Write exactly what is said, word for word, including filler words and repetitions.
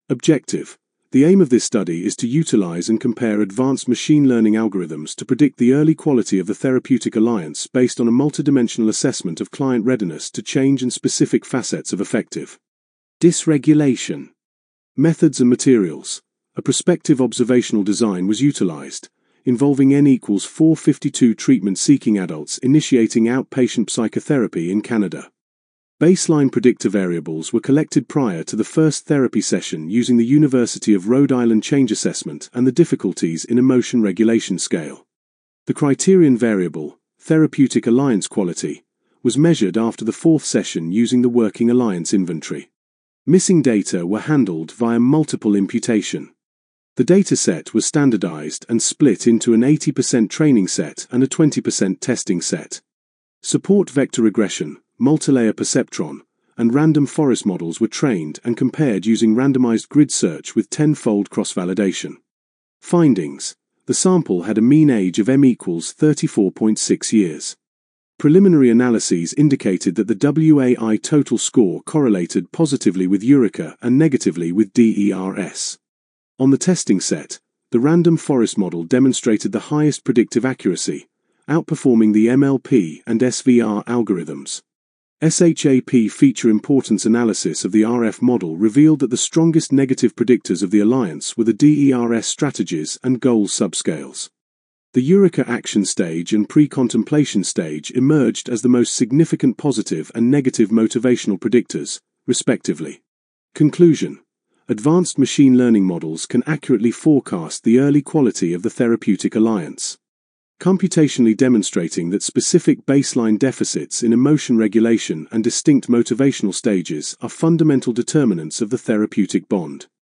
Objective. The aim of this study is to utilize and compare advanced machine learning algorithms to predict the early quality of the therapeutic alliance based on a multidimensional assessment of client readiness to change and specific facets of effective dysregulation. Methods and materials. A prospective observational design was utilized, involving N equals four hundred fifty-two treatment-seeking adults initiating outpatient psychotherapy in Canada. Baseline predictor variables were collected prior to the first therapy session using the University of Rhode Island Change Assessment and the Difficulties in Emotion Regulation Scale. The criterion variable, therapeutic alliance quality, was measured after the fourth session using the Working Alliance Inventory. Missing data were handled via multiple imputation. The dataset was standardized and split into an eighty percent training set and a twenty percent testing set. Support vector regression, multilayer perceptron, and random forest models were trained and compared using randomized grid search with ten-fold cross-validation. Findings. The sample had a mean age of M equals thirty-four point six years. Preliminary analyses indicated that the W A I total score correlated positively with Eureka and negatively with D E R S. On the testing set, the random forest model demonstrated the highest predictive accuracy, outperforming the M L P and S V R algorithms. SHAP feature importance analysis of the R F model revealed that the strongest negative predictors of the alliance were the D E R S strategies and goals subscales. The Eureka action stage and pre-contemplation stage emerged as the most significant positive and negative motivational predictors, respectively. Conclusion. Advanced machine learning models can accurately forecast the early quality of the therapeutic alliance, computationally demonstrating that specific baseline deficits in emotion regulation and distinct motivational stages are fundamental determinants of the therapeutic bond.